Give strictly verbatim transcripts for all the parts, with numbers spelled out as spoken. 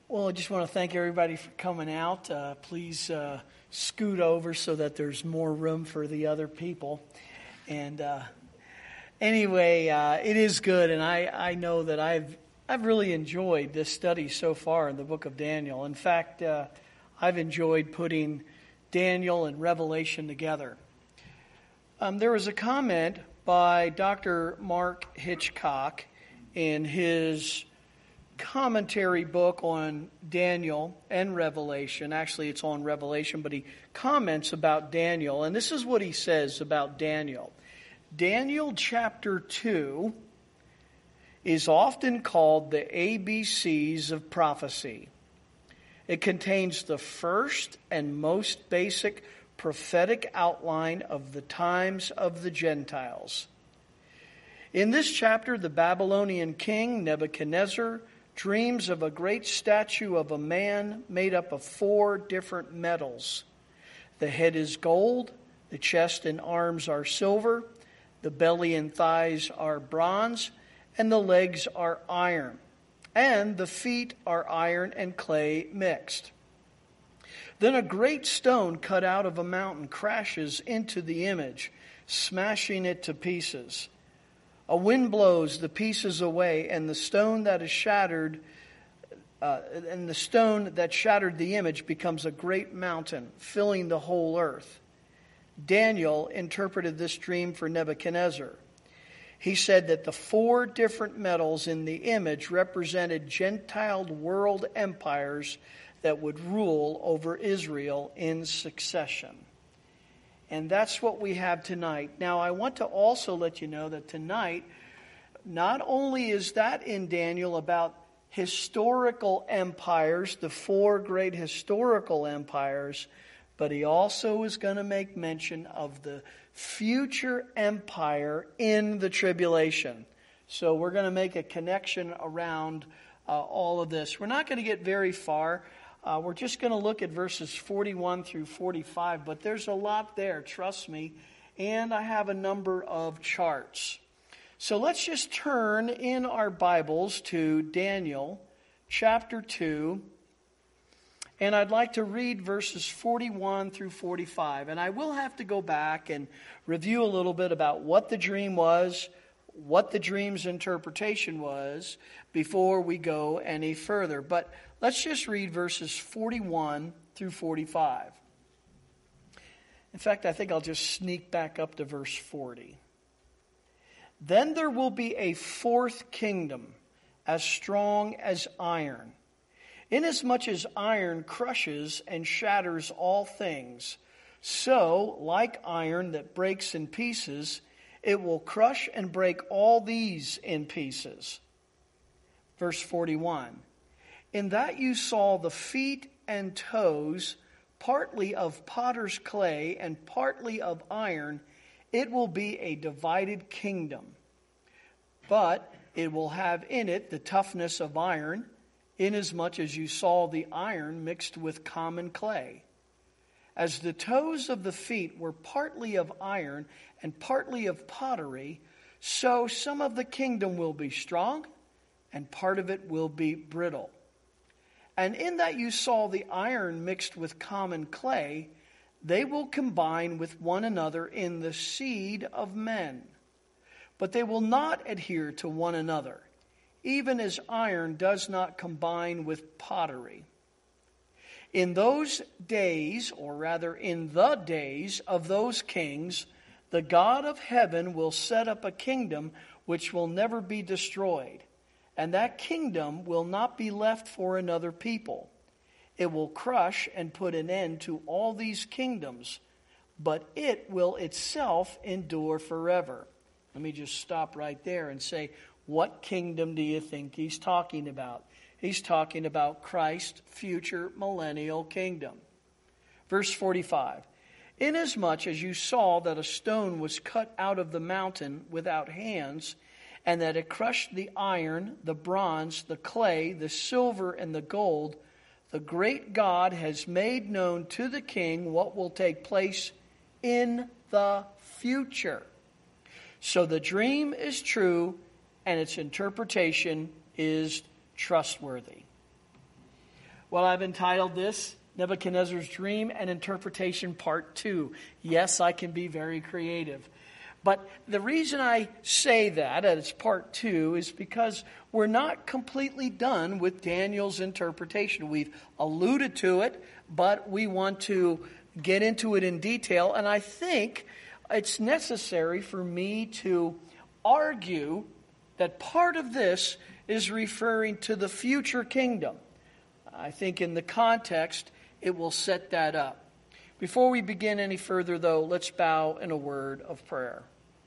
Well, I just want to thank everybody for coming out. Uh, please uh, scoot over so that there's more room for the other people. And uh, anyway, uh, it is good, and I, I know that I've I've really enjoyed this study so far in the book of Daniel. In fact, uh, I've enjoyed putting Daniel and Revelation together. Um, there was a comment by Doctor Mark Hitchcock in his commentary book on Daniel and Revelation. Actually, it's on Revelation, but he comments about Daniel. And this is what he says about Daniel. Daniel chapter two is often called the A B Cs of prophecy. It contains the first and most basic prophetic outline of the times of the Gentiles. In this chapter, the Babylonian king Nebuchadnezzar dreams of a great statue of a man made up of four different metals. The head is gold, the chest and arms are silver, the belly and thighs are bronze, and the legs are iron, and the feet are iron and clay mixed. Then a great stone cut out of a mountain crashes into the image, smashing it to pieces. A wind blows the pieces away, and the stone that is shattered, uh, and the stone that shattered the image becomes a great mountain, filling the whole earth. Daniel interpreted this dream for Nebuchadnezzar. He said that the four different metals in the image represented Gentile world empires that would rule over Israel in succession. And that's what we have tonight. Now, I want to also let you know that tonight, not only is that in Daniel about historical empires, the four great historical empires, but he also is going to make mention of the future empire in the tribulation. So we're going to make a connection around uh, all of this. We're not going to get very far. Uh, we're just going to look at verses forty-one through forty-five, but there's a lot there, trust me, and I have a number of charts. So let's just turn in our Bibles to Daniel chapter two, and I'd like to read verses forty-one through forty-five, and I will have to go back and review a little bit about what the dream was, what the dream's interpretation was, before we go any further. But let's just read verses forty-one through forty-five. In fact, I think I'll just sneak back up to verse forty. Then there will be a fourth kingdom, as strong as iron. Inasmuch as iron crushes and shatters all things, so, like iron that breaks in pieces, it will crush and break all these in pieces. Verse forty-one. In that you saw the feet and toes, partly of potter's clay and partly of iron, it will be a divided kingdom. But it will have in it the toughness of iron, inasmuch as you saw the iron mixed with common clay. As the toes of the feet were partly of iron and partly of pottery, so some of the kingdom will be strong, and part of it will be brittle. And in that you saw the iron mixed with common clay, they will combine with one another in the seed of men. But they will not adhere to one another, even as iron does not combine with pottery. In those days, or rather in the days of those kings, the God of heaven will set up a kingdom which will never be destroyed. And that kingdom will not be left for another people. It will crush and put an end to all these kingdoms, but it will itself endure forever. Let me just stop right there and say, what kingdom do you think he's talking about? He's talking about Christ's future millennial kingdom. Verse forty-five. Inasmuch as you saw that a stone was cut out of the mountain without hands, and that it crushed the iron, the bronze, the clay, the silver, and the gold, the great God has made known to the king what will take place in the future. So the dream is true, and its interpretation is trustworthy. Well, I've entitled this Nebuchadnezzar's Dream and Interpretation Part two. Yes, I can be very creative. But the reason I say that, and it's part two, is because we're not completely done with Daniel's interpretation. We've alluded to it, but we want to get into it in detail. And I think it's necessary for me to argue that part of this is referring to the future kingdom. I think in the context, it will set that up. Before we begin any further, though, let's bow in a word of prayer.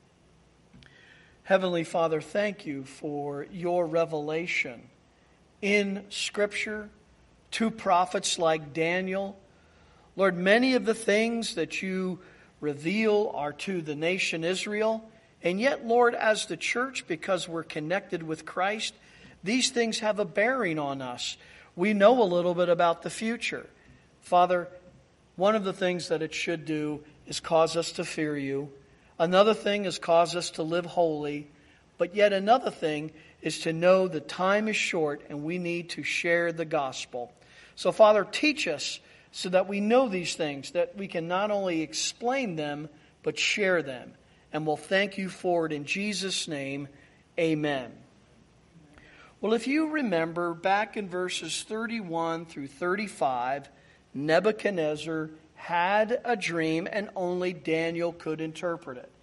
Heavenly Father, thank you for your revelation in Scripture to prophets like Daniel. Lord, many of the things that you reveal are to the nation Israel. And yet, Lord, as the church, because we're connected with Christ, these things have a bearing on us. We know a little bit about the future. Father, one of the things that it should do is cause us to fear you. Another thing is cause us to live holy. But yet another thing is to know the time is short and we need to share the gospel. So, Father, teach us so that we know these things, that we can not only explain them, but share them. And we'll thank you for it in Jesus' name. Amen. Well, if you remember, back in verses thirty-one through thirty-five, Nebuchadnezzar had a dream and only Daniel could interpret it.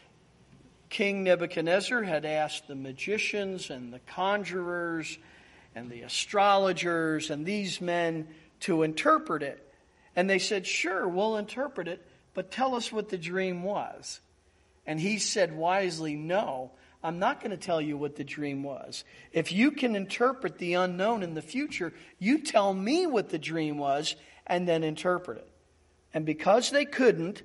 King Nebuchadnezzar had asked the magicians and the conjurers and the astrologers and these men to interpret it. And they said, sure, we'll interpret it, but tell us what the dream was. And he said wisely, no, I'm not going to tell you what the dream was. If you can interpret the unknown in the future, you tell me what the dream was and then interpret it. And because they couldn't,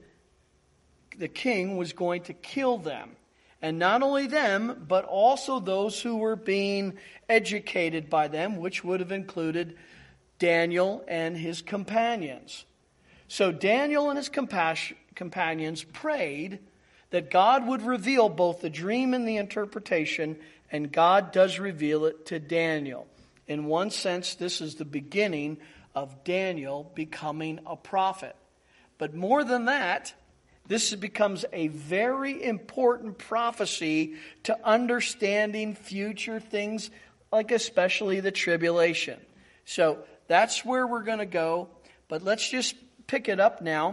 the king was going to kill them. And not only them, but also those who were being educated by them, which would have included Daniel and his companions. So Daniel and his compas- companions prayed that God would reveal both the dream and the interpretation, and God does reveal it to Daniel. In one sense, this is the beginning of Daniel becoming a prophet. But more than that, this becomes a very important prophecy to understanding future things, like especially the tribulation. So that's where we're going to go. But let's just pick it up now.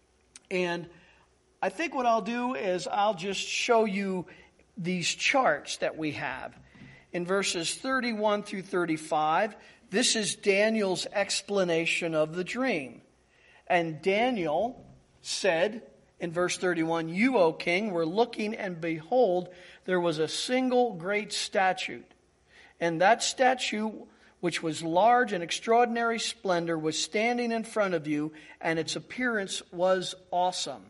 And I think what I'll do is I'll just show you these charts that we have. In verses thirty-one through thirty-five, this is Daniel's explanation of the dream. And Daniel said in verse thirty-one, you, O king, were looking, and behold, there was a single great statue. And that statue, which was large and extraordinary splendor, was standing in front of you, and its appearance was awesome.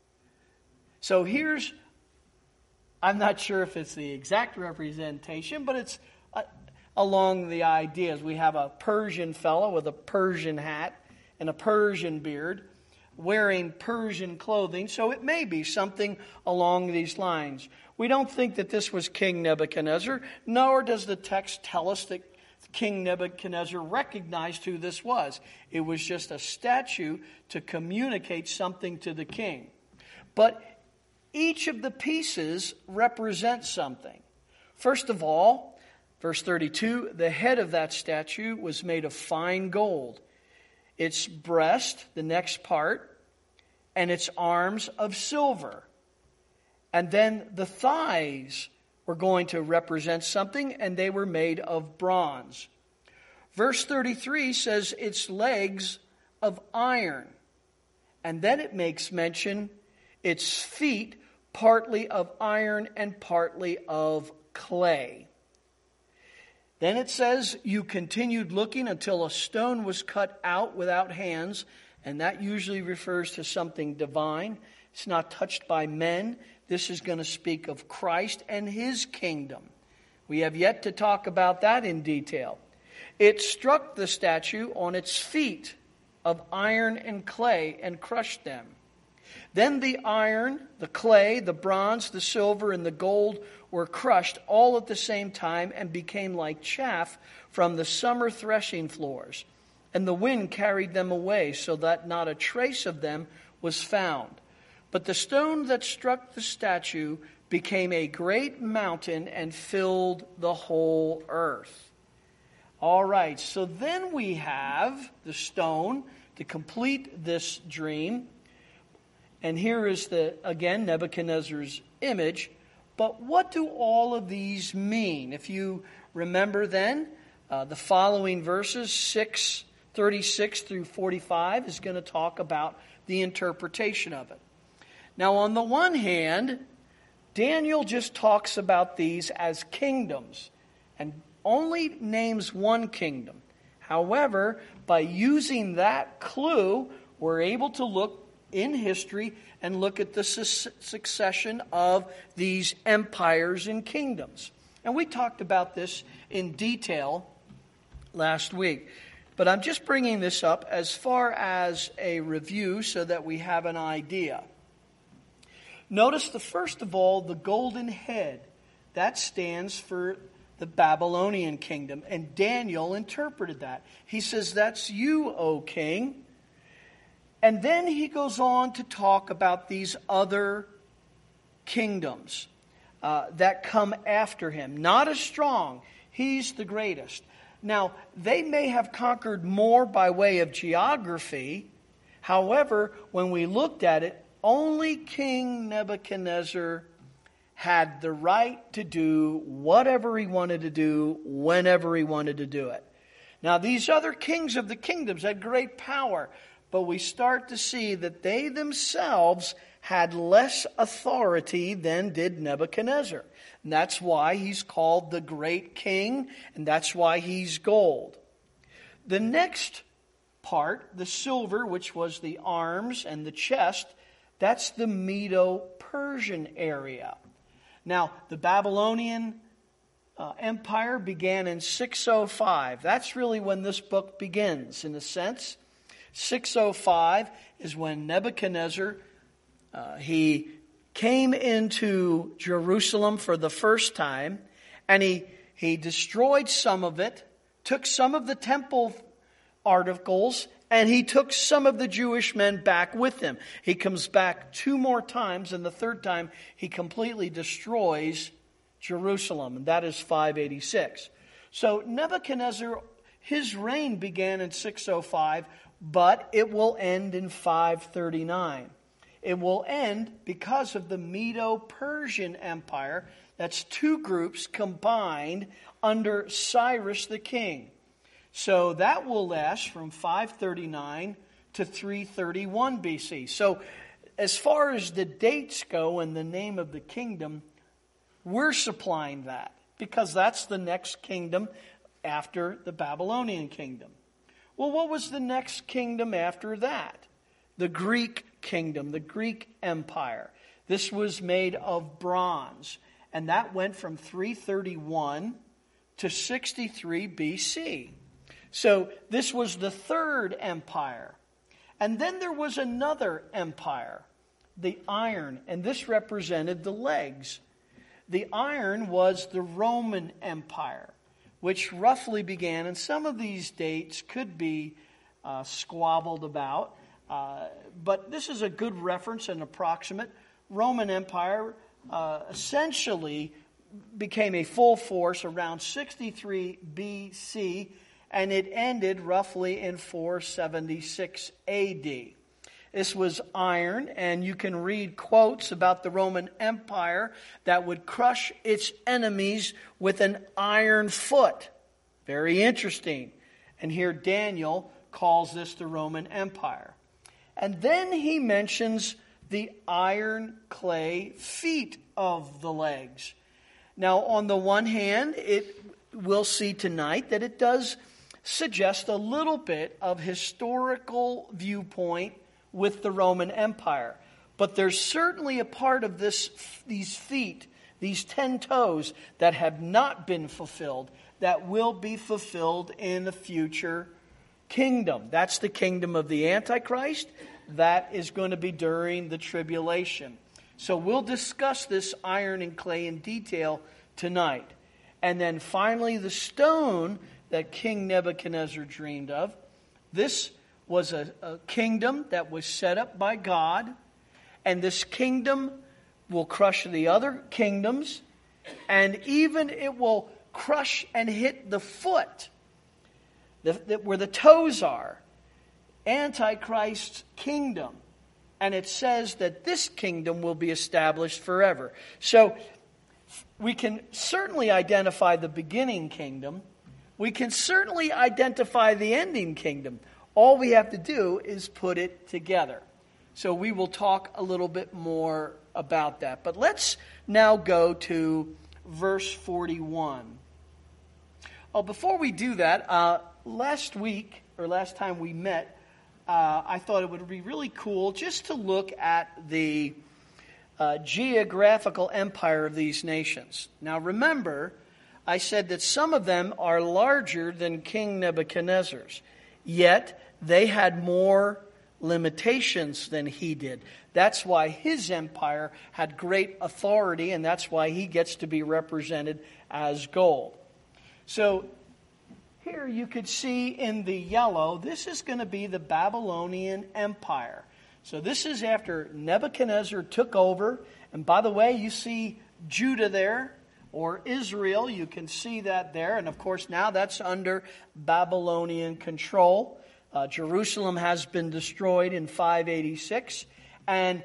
So here's, I'm not sure if it's the exact representation, but it's uh, along the ideas. We have a Persian fellow with a Persian hat and a Persian beard wearing Persian clothing, so it may be something along these lines. We don't think that this was King Nebuchadnezzar, nor does the text tell us that King Nebuchadnezzar recognized who this was. It was just a statue to communicate something to the king. But each of the pieces represents something. First of all, verse thirty-two, the head of that statue was made of fine gold. Its breast, the next part, and its arms of silver. And then the thighs were going to represent something, and they were made of bronze. Verse thirty-three says its legs of iron. And then it makes mention its feet partly of iron and partly of clay. Then it says, you continued looking until a stone was cut out without hands, and that usually refers to something divine. It's not touched by men. This is going to speak of Christ and his kingdom. We have yet to talk about that in detail. It struck the statue on its feet of iron and clay and crushed them. Then the iron, the clay, the bronze, the silver, and the gold were crushed all at the same time and became like chaff from the summer threshing floors. and the wind carried them away, so that not a trace of them was found. But the stone that struck the statue became a great mountain and filled the whole earth. All right, so then we have the stone to complete this dream. And here is the, again, Nebuchadnezzar's image. But what do all of these mean? If you remember then, uh, the following verses, six thirty-six through forty-five, is going to talk about the interpretation of it. Now, on the one hand, Daniel just talks about these as kingdoms and only names one kingdom. However, by using that clue, we're able to look in history and look at the su- succession of these empires and kingdoms. And we talked about this in detail last week. But I'm just bringing this up as far as a review so that we have an idea. Notice the first of all, the golden head. That stands for the Babylonian kingdom. And Daniel interpreted that. He says, that's you, O king. And then he goes on to talk about these other kingdoms uh, that come after him. Not as strong. He's the greatest. Now, they may have conquered more by way of geography. However, when we looked at it, only King Nebuchadnezzar had the right to do whatever he wanted to do, whenever he wanted to do it. Now, these other kings of the kingdoms had great power, but we start to see that they themselves had less authority than did Nebuchadnezzar. And that's why he's called the great king, and that's why he's gold. The next part, the silver, which was the arms and the chest, that's the Medo-Persian area. Now, the Babylonian uh, Empire began in six oh five. That's really when this book begins, in a sense. six oh five is when Nebuchadnezzar, uh, he came into Jerusalem for the first time, and he, he destroyed some of it, took some of the temple articles, and he took some of the Jewish men back with him. He comes back two more times, and the third time he completely destroys Jerusalem, and that is five eighty-six. So Nebuchadnezzar, his reign began in six oh five, but it will end in five thirty-nine. It will end because of the Medo-Persian Empire. That's two groups combined under Cyrus the king. So that will last from five thirty-nine to three thirty-one B C. So as far as the dates go and the name of the kingdom, we're supplying that because that's the next kingdom after the Babylonian kingdom. Well, what was the next kingdom after that? The Greek kingdom, the Greek Empire. This was made of bronze, and that went from three thirty-one to sixty-three B C. So this was the third empire. And then there was another empire, the iron, and this represented the legs. The iron was the Roman Empire, which roughly began, and some of these dates could be uh, squabbled about, uh, but this is a good reference and approximate. Roman Empire uh, essentially became a full force around sixty-three B C, and it ended roughly in four seventy-six A D. This was iron, and you can read quotes about the Roman Empire that would crush its enemies with an iron foot. Very interesting. And here Daniel calls this the Roman Empire. And then he mentions the iron clay feet of the legs. Now, on the one hand, it we'll see tonight that it does suggest a little bit of historical viewpoint with the Roman Empire. But there's certainly a part of this, these feet, these ten toes, that have not been fulfilled, that will be fulfilled in the future kingdom. That's the kingdom of the Antichrist. That is going to be during the tribulation. So we'll discuss this iron and clay in detail tonight. And then finally, the stone that King Nebuchadnezzar dreamed of, This was a, a kingdom that was set up by God, and this kingdom will crush the other kingdoms, and even it will crush and hit the foot, the, the, where the toes are, Antichrist's kingdom. And it says that this kingdom will be established forever. So we can certainly identify the beginning kingdom. We can certainly identify the ending kingdom. All we have to do is put it together. So we will talk a little bit more about that. But let's now go to verse forty-one. Oh, before we do that, uh, last week, or last time we met, uh, I thought it would be really cool just to look at the uh, geographical empire of these nations. Now remember, I said that some of them are larger than King Nebuchadnezzar's, yet they had more limitations than he did. That's why his empire had great authority, and that's why he gets to be represented as gold. So here you could see in the yellow, this is going to be the Babylonian Empire. So this is after Nebuchadnezzar took over. And by the way, you see Judah there, or Israel. You can see that there. And of course, now that's under Babylonian control. Uh, Jerusalem has been destroyed in five eighty-six. And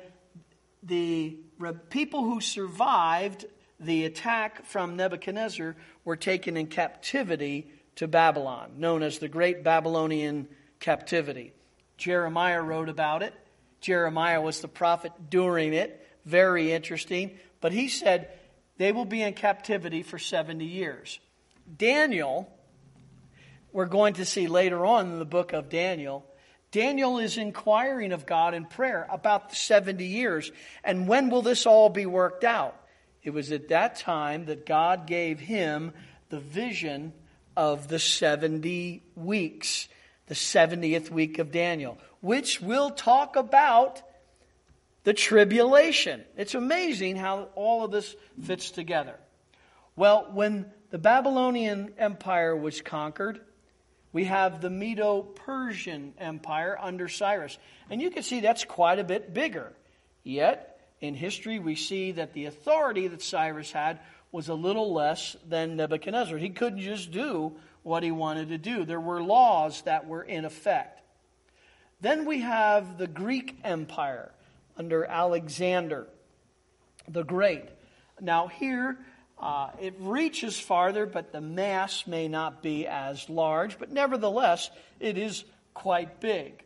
the re- people who survived the attack from Nebuchadnezzar were taken in captivity to Babylon, known as the Great Babylonian Captivity. Jeremiah wrote about it. Jeremiah was the prophet during it. Very interesting. But he said they will be in captivity for seventy years. Daniel, we're going to see later on in the book of Daniel, Daniel is inquiring of God in prayer about the seventy years. And when will this all be worked out? It was at that time that God gave him the vision of the seventy weeks, the seventieth week of Daniel, which will talk about the tribulation. It's amazing how all of this fits together. Well, when the Babylonian Empire was conquered, we have the Medo-Persian Empire under Cyrus. And you can see that's quite a bit bigger. Yet, in history, we see that the authority that Cyrus had was a little less than Nebuchadnezzar. He couldn't just do what he wanted to do. There were laws that were in effect. Then we have the Greek Empire under Alexander the Great. Now here, uh, it reaches farther, but the mass may not be as large. But nevertheless, it is quite big.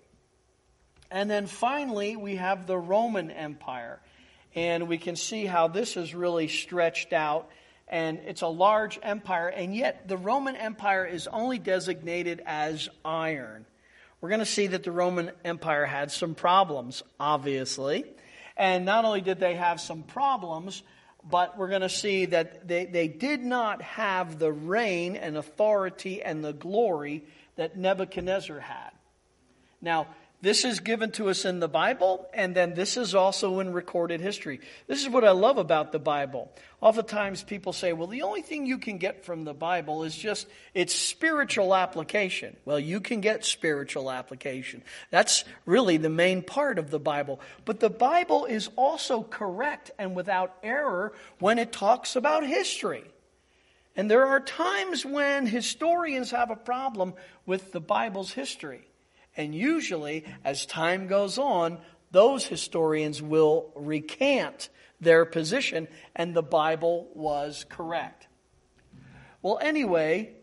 And then finally, we have the Roman Empire. And we can see how this is really stretched out. And it's a large empire. And yet the Roman Empire is only designated as iron. We're going to see that the Roman Empire had some problems, obviously. And not only did they have some problems, but we're going to see that they, they did not have the reign and authority and the glory that Nebuchadnezzar had. Now, this is given to us in the Bible, and then this is also in recorded history. This is what I love about the Bible. Oftentimes people say, well, the only thing you can get from the Bible is just its spiritual application. Well, you can get spiritual application. That's really the main part of the Bible. But the Bible is also correct and without error when it talks about history. And there are times when historians have a problem with the Bible's history. And usually, as time goes on, those historians will recant their position, and the Bible was correct. Well, anyway,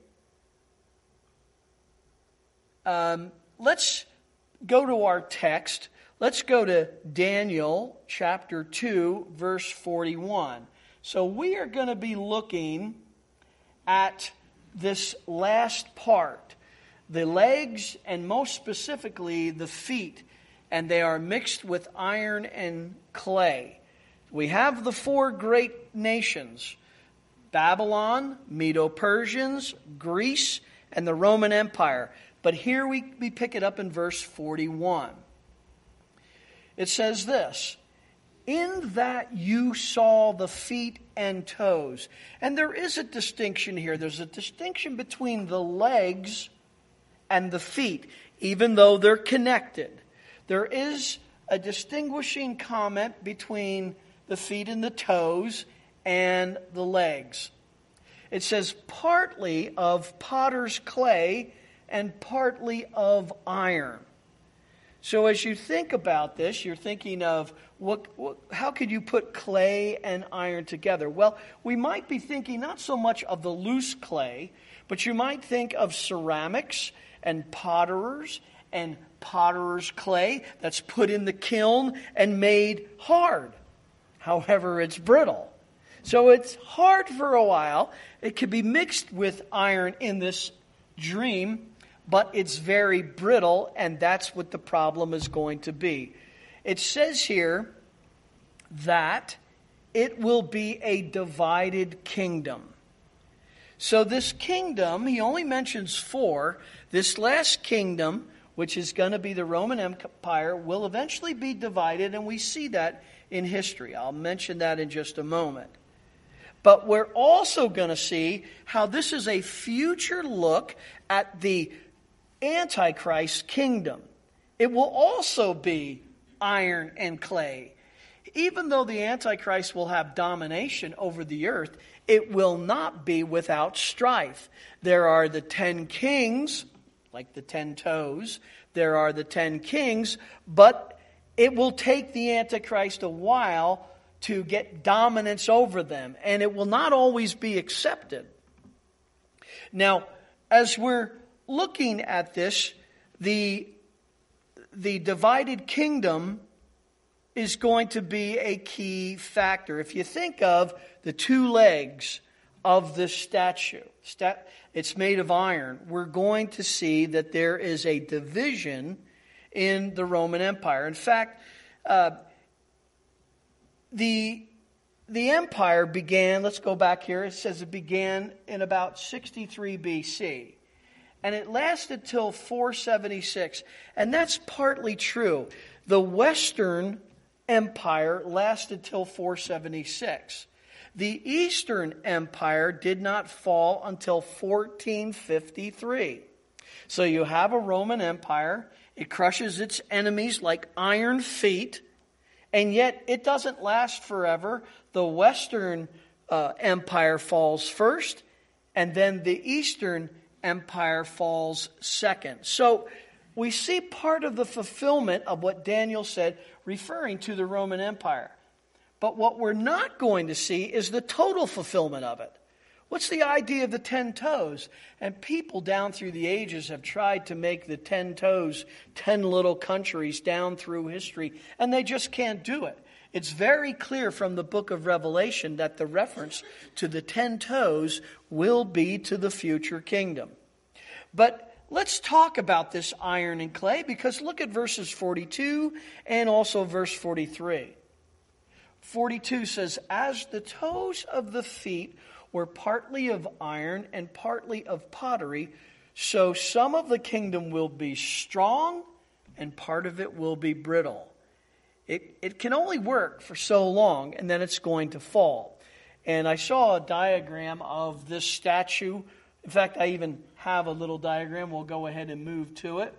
um, let's go to our text. Let's go to Daniel chapter two, verse forty-one. So we are going to be looking at this last part. The legs, and most specifically the feet, and they are mixed with iron and clay. We have the four great nations: Babylon, Medo-Persians, Greece, and the Roman Empire. But here we, we pick it up in verse forty-one. It says this: in that you saw the feet and toes. And there is a distinction here. There's a distinction between the legs and the feet. even though they're connected. There is a distinguishing comment between the feet and the toes and the legs. It says partly of potter's clay and partly of iron. So as you think about this, you're thinking of what, what, how could you put clay and iron together? Well, we might be thinking not so much of the loose clay, but you might think of ceramics and potterers and potterer's clay that's put in the kiln and made hard. However, it's brittle. So it's hard for a while. It could be mixed with iron in this dream, but it's very brittle, and that's what the problem is going to be. It says here that it will be a divided kingdom. So this kingdom, he only mentions four. This last kingdom, which is going to be the Roman Empire, will eventually be divided, and we see that in history. I'll mention that in just a moment. But we're also going to see how this is a future look at the Antichrist kingdom. It will also be iron and clay. Even though the Antichrist will have domination over the earth, it will not be without strife. There are the ten kings, like the ten toes. There are the ten kings, but it will take the Antichrist a while to get dominance over them, and it will not always be accepted. Now, as we're looking at this, the, the divided kingdom is going to be a key factor. If you think of the two legs of this statue, it's made of iron, we're going to see that there is a division in the Roman Empire. In fact, uh, the the empire began, let's go back here, it says it began in about sixty-three B C. And it lasted till four seventy-six. And that's partly true. The Western Empire lasted till four seventy-six. The Eastern Empire did not fall until fourteen fifty-three. So you have a Roman Empire. It crushes its enemies like iron feet. And yet it doesn't last forever. The Western uh, Empire falls first, and then the Eastern Empire falls second. So we see part of the fulfillment of what Daniel said, referring to the Roman Empire. But what we're not going to see is the total fulfillment of it. What's the idea of the ten toes? And people down through the ages have tried to make the ten toes ten little countries down through history, and they just can't do it. It's very clear from the book of Revelation that the reference to the ten toes will be to the future kingdom. But let's talk about this iron and clay, because look at verses forty-two and also verse forty-three. forty-two says, "As the toes of the feet were partly of iron and partly of pottery, so some of the kingdom will be strong and part of it will be brittle." It, it can only work for so long, and then it's going to fall. And I saw a diagram of this statue. In fact, I even have a little diagram. We'll go ahead and move to it.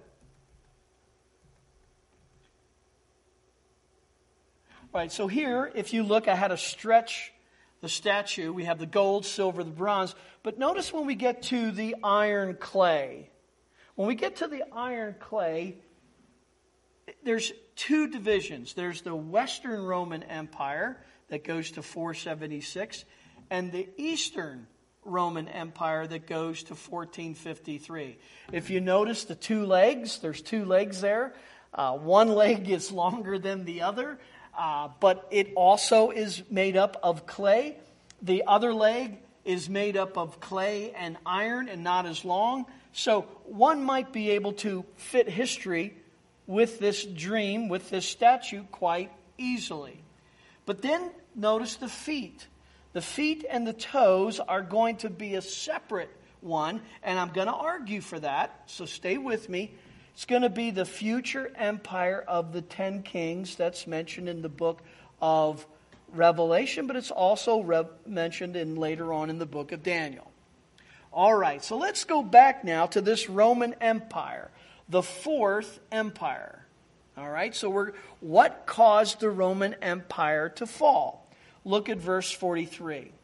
All right, so here, if you look, I had to stretch the statue. We have the gold, silver, the bronze. But notice when we get to the iron clay. When we get to the iron clay, there's two divisions. There's the Western Roman Empire that goes to four seventy-six, and the Eastern Roman Empire that goes to fourteen fifty-three. If you notice the two legs, there's two legs there. Uh, one leg is longer than the other. Uh, but it also is made up of clay. The other leg is made up of clay and iron and not as long. So one might be able to fit history with this dream, with this statue, quite easily. But then notice the feet. The feet and the toes are going to be a separate one, and I'm going to argue for that, so stay with me. It's going to be the future empire of the ten kings that's mentioned in the book of Revelation, but it's also re- mentioned in later on in the book of Daniel. All right, so let's go back now to this Roman Empire. the fourth empire. All right, so we're, what caused the Roman Empire to fall? Look at verse forty-three.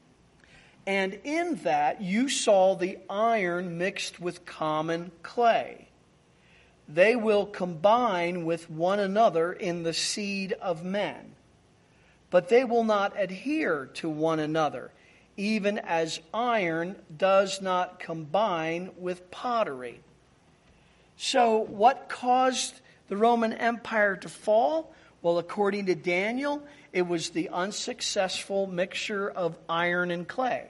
And in that you saw the iron mixed with common clay. They will combine with one another in the seed of men, but they will not adhere to one another, even as iron does not combine with pottery. So what caused the Roman Empire to fall? Well, according to Daniel, it was the unsuccessful mixture of iron and clay.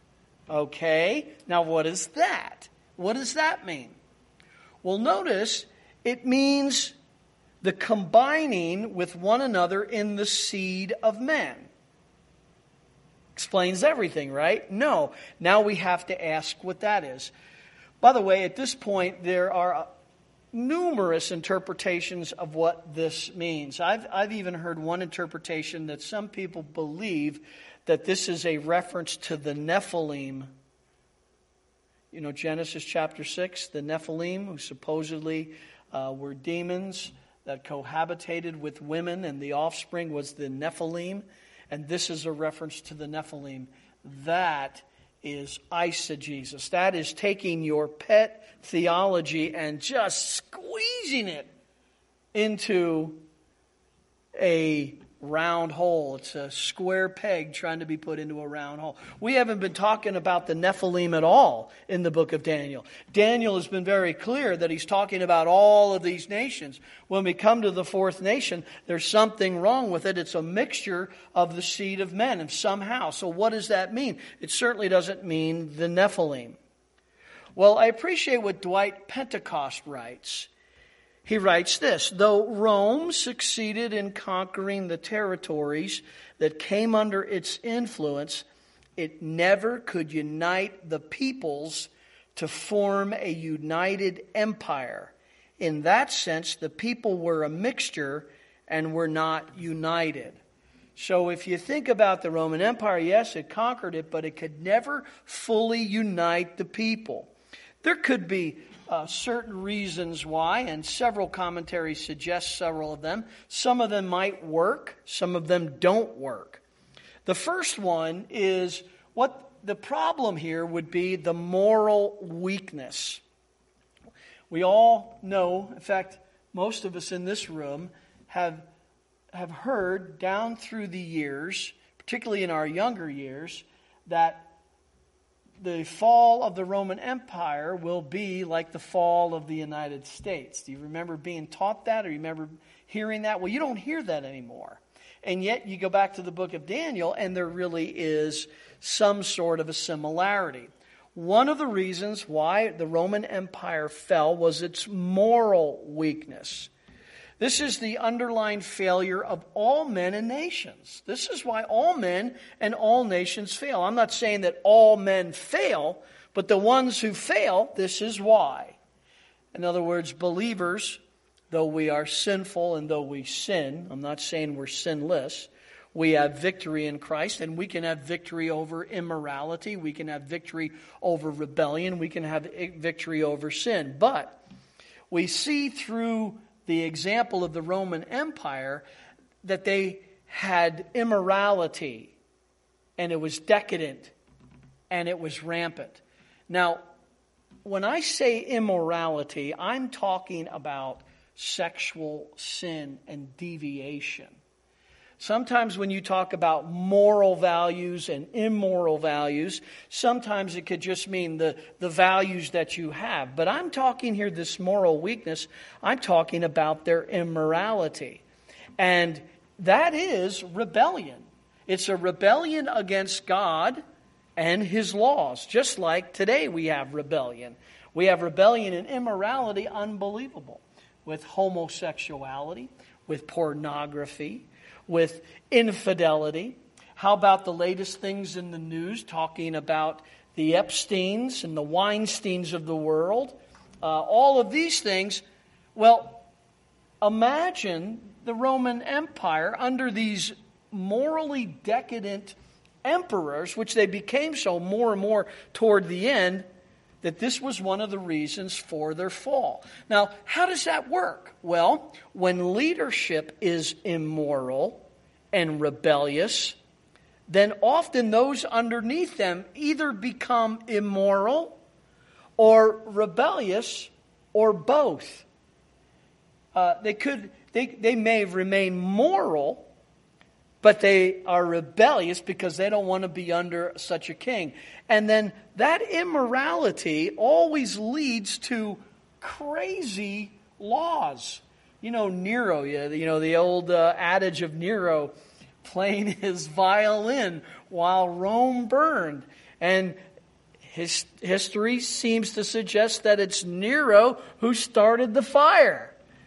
Okay, now what is that? What does that mean? Well, notice it means the combining with one another in the seed of men. Explains everything, right? No. Now we have to ask what that is. By the way, at this point, there are numerous interpretations of what this means. I've, I've even heard one interpretation that some people believe that this is a reference to the Nephilim. You know, Genesis chapter six, the Nephilim, who supposedly uh, were demons that cohabitated with women, and the offspring was the Nephilim. And this is a reference to the Nephilim. That is eisegesis. That is taking your pet theology and just squeezing it into a round hole. It's a square peg trying to be put into a round hole. We haven't been talking about the Nephilim at all in the book of Daniel. Daniel has been very clear that he's talking about all of these nations. When we come to the fourth nation, there's something wrong with it. It's a mixture of the seed of men and somehow. So what does that mean? It certainly doesn't mean the Nephilim. Well, I appreciate what Dwight Pentecost writes. He writes this: though Rome succeeded in conquering the territories that came under its influence, it never could unite the peoples to form a united empire. In that sense, the people were a mixture and were not united. So if you think about the Roman Empire, yes, it conquered it, but it could never fully unite the people. There could be Uh, certain reasons why, and several commentaries suggest several of them. Some of them might work, some of them don't work. The first one is what the problem here would be: the moral weakness. We all know, in fact, most of us in this room have, have heard down through the years, particularly in our younger years, that the fall of the Roman Empire will be like the fall of the United States. Do you remember being taught that, or you remember hearing that? Well, you don't hear that anymore. And yet you go back to the book of Daniel, and there really is some sort of a similarity. One of the reasons why the Roman Empire fell was its moral weakness. This is the underlying failure of all men and nations. This is why all men and all nations fail. I'm not saying that all men fail, but the ones who fail, this is why. In other words, believers, though we are sinful and though we sin, I'm not saying we're sinless, we have victory in Christ, and we can have victory over immorality, we can have victory over rebellion, we can have victory over sin. But we see through the example of the Roman Empire that they had immorality, and it was decadent, and it was rampant. Now, when I say immorality, I'm talking about sexual sin and deviation. Sometimes when you talk about moral values and immoral values, sometimes it could just mean the, the values that you have. But I'm talking here, this moral weakness, I'm talking about their immorality. And that is rebellion. It's a rebellion against God and His laws. Just like today we have rebellion. We have rebellion and immorality, unbelievable. With homosexuality, with pornography, with infidelity. How about the latest things in the news talking about the Epsteins and the Weinsteins of the world? Uh, all of these things. Well, imagine the Roman Empire under these morally decadent emperors, which they became so more and more toward the end. that this was one of the reasons for their fall. Now, how does that work? Well, when leadership is immoral and rebellious, then often those underneath them either become immoral or rebellious or both. Uh, they could, they, they may remain moral, but they are rebellious because they don't want to be under such a king. And then that immorality always leads to crazy laws. You know, Nero, you know, the old uh, adage of Nero playing his violin while Rome burned. And his history seems to suggest that it's Nero who started the fire.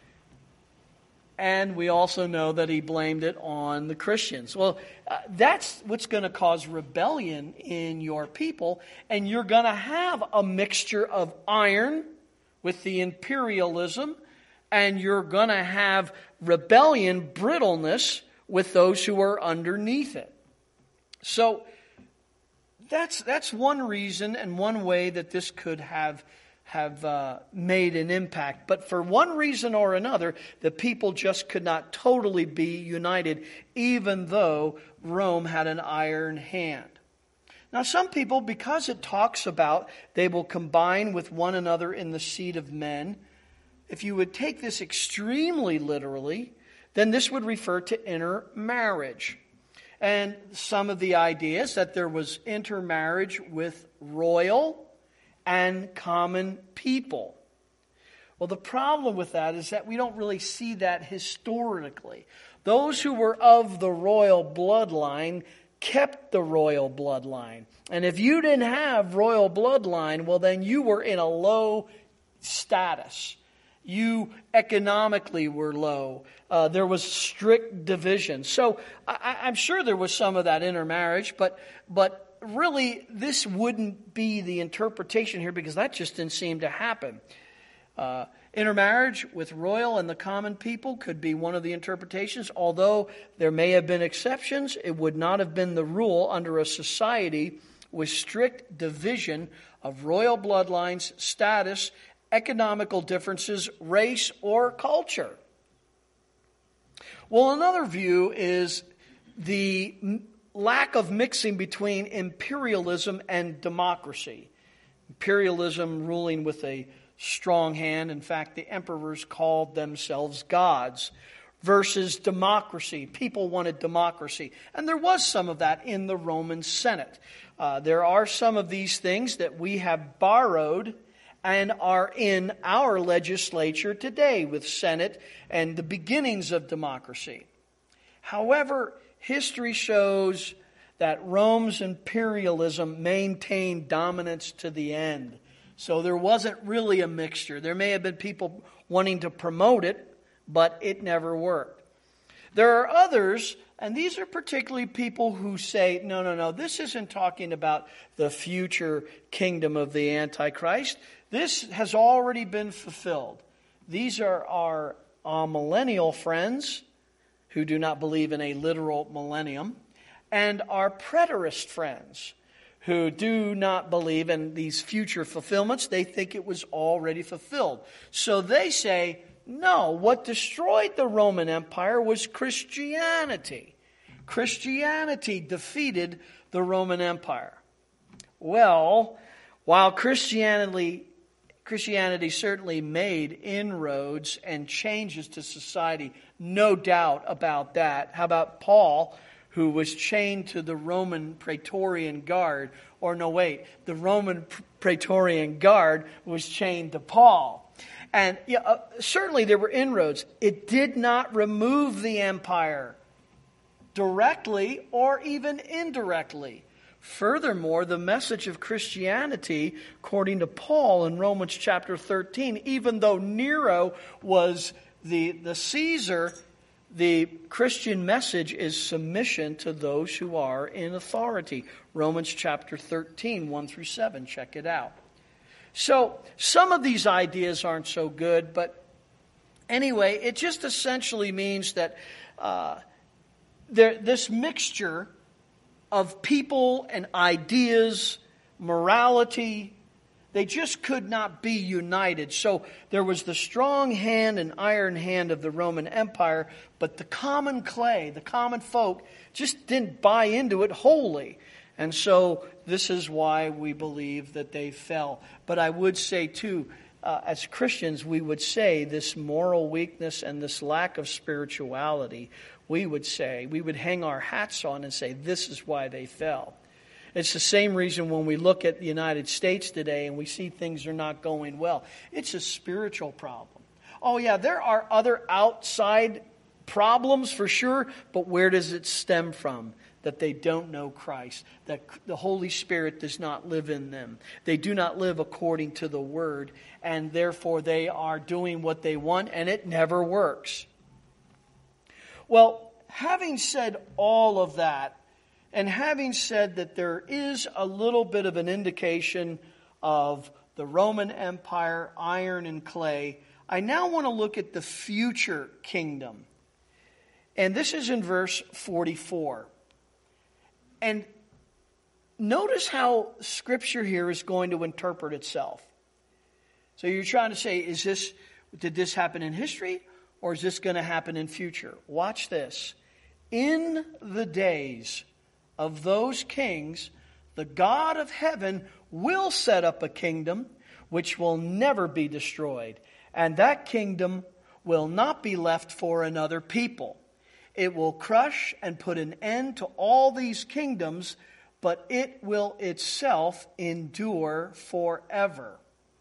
And we also know that he blamed it on the Christians. Well, uh, that's what's going to cause rebellion in your people. And you're going to have a mixture of iron with the imperialism. And you're going to have rebellion, brittleness, with those who are underneath it. So that's that's one reason and one way that this could have have uh, made an impact. But for one reason or another, the people just could not totally be united, even though Rome had an iron hand. Now, some people, because it talks about they will combine with one another in the seed of men, if you would take this extremely literally, then this would refer to intermarriage. And some of the ideas that there was intermarriage with royal and common people. Well, the problem with that is that we don't really see that historically. Those who were of the royal bloodline kept the royal bloodline. And if you didn't have royal bloodline, well, then you were in a low status. You economically were low. Uh, there was strict division. So I, I'm sure there was some of that intermarriage, but but really this wouldn't be the interpretation here because that just didn't seem to happen. Uh, intermarriage with royal and the common people could be one of the interpretations. Although there may have been exceptions, it would not have been the rule under a society with strict division of royal bloodlines, status, economical differences, race, or culture. Well, another view is the lack of mixing between imperialism and democracy. Imperialism ruling with a strong hand. In fact, the emperors called themselves gods. Versus democracy. People wanted democracy. And there was some of that in the Roman Senate. Uh, there are some of these things that we have borrowed and are in our legislature today with Senate and the beginnings of democracy. However, history shows that Rome's imperialism maintained dominance to the end. So there wasn't really a mixture. There may have been people wanting to promote it, but it never worked. There are others, and these are particularly people who say, no, no, no, this isn't talking about the future kingdom of the Antichrist. This has already been fulfilled. These are our uh, millennial friends who do not believe in a literal millennium, and our preterist friends who do not believe in these future fulfillments. They think it was already fulfilled. So they say, no, what destroyed the Roman Empire was Christianity. Christianity defeated the Roman Empire. Well, while Christianity Christianity certainly made inroads and changes to society, no doubt about that. How about Paul, who was chained to the Roman Praetorian Guard? Or no, wait, the Roman Praetorian Guard was chained to Paul. And yeah, uh, certainly there were inroads. It did not remove the empire directly or even indirectly. Furthermore, the message of Christianity, according to Paul in Romans chapter thirteen, even though Nero was the, the Caesar, the Christian message is submission to those who are in authority. Romans chapter thirteen, one through seven. Check it out. So, some of these ideas aren't so good, but anyway, it just essentially means that uh, there, this mixture of people and ideas, morality, They just could not be united. So there was the strong hand and iron hand of the Roman Empire, but the common clay, the common folk, just didn't buy into it wholly. And so this is why we believe that they fell. But I would say too, uh, as Christians, we would say this moral weakness and this lack of spirituality, we would say, we would hang our hats on and say, this is why they fell. It's the same reason when we look at the United States today and we see things are not going well. It's a spiritual problem. Oh yeah, there are other outside problems for sure, but where does it stem from? That they don't know Christ, that the Holy Spirit does not live in them. They do not live according to the Word, and therefore they are doing what they want, and it never works. Well, having said all of that, and having said that there is a little bit of an indication of the Roman Empire, iron and clay, I now want to look at the future kingdom. And this is in verse forty-four. And notice how Scripture here is going to interpret itself. So you're trying to say, is this, did this happen in history, or is this going to happen in future? Watch this. In the days of those kings, the God of heaven will set up a kingdom which will never be destroyed. And that kingdom will not be left for another people. It will crush and put an end to all these kingdoms, but it will itself endure forever.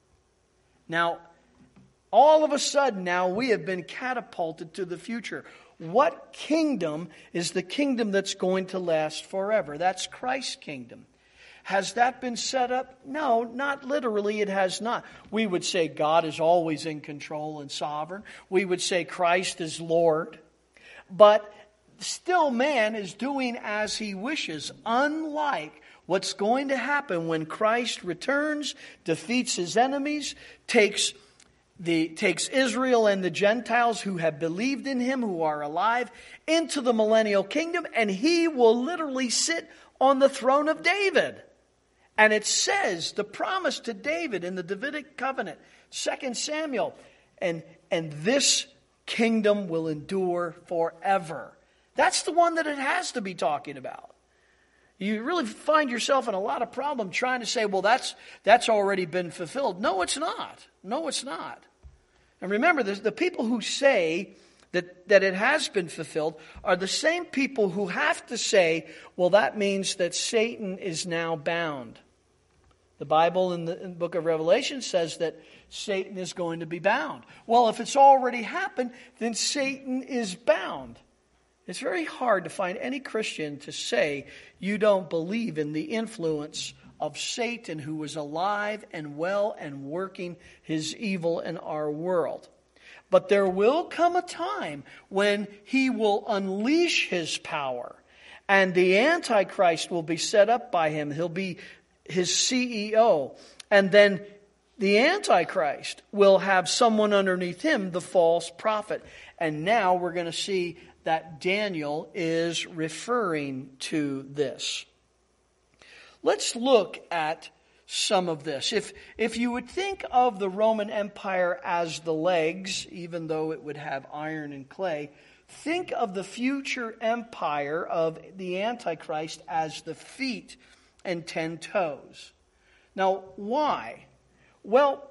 Now, all of a sudden now we have been catapulted to the future. What kingdom is the kingdom that's going to last forever? That's Christ's kingdom. Has that been set up? No, not literally, it has not. We would say God is always in control and sovereign. We would say Christ is Lord. But still man is doing as he wishes, unlike what's going to happen when Christ returns, defeats his enemies, takes the takes Israel and the Gentiles who have believed in him, who are alive, into the millennial kingdom, and he will literally sit on the throne of David. And it says, the promise to David in the Davidic covenant, Second Samuel, and, and this kingdom will endure forever. That's the one that it has to be talking about. You really find yourself in a lot of problem trying to say, well, that's that's already been fulfilled. No, it's not. No, it's not. And remember, the people who say that, that it has been fulfilled are the same people who have to say, well, that means that Satan is now bound. The Bible in the, in the book of Revelation says that Satan is going to be bound. Well, if it's already happened, then Satan is bound. It's very hard to find any Christian to say you don't believe in the influence of Satan, who is alive and well and working his evil in our world. But there will come a time when he will unleash his power, and the Antichrist will be set up by him. He'll be his C E O. And then the Antichrist will have someone underneath him, the false prophet. And now we're going to see that Daniel is referring to this. Let's look at some of this. If, if you would think of the Roman Empire as the legs, even though it would have iron and clay, think of the future empire of the Antichrist as the feet and ten toes. Now, why? Well,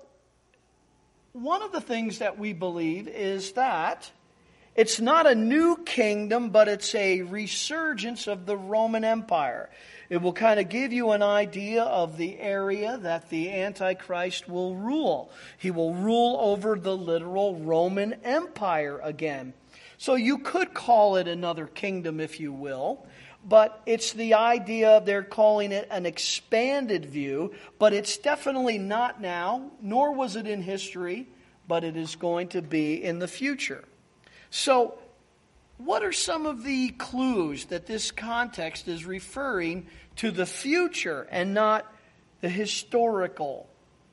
one of the things that we believe is that it's not a new kingdom, but it's a resurgence of the Roman Empire. It will kind of give you an idea of the area that the Antichrist will rule. He will rule over the literal Roman Empire again. So you could call it another kingdom, if you will. But it's the idea, they're calling it an expanded view, but it's definitely not now, nor was it in history, but it is going to be in the future. So, what are some of the clues that this context is referring to the future and not the historical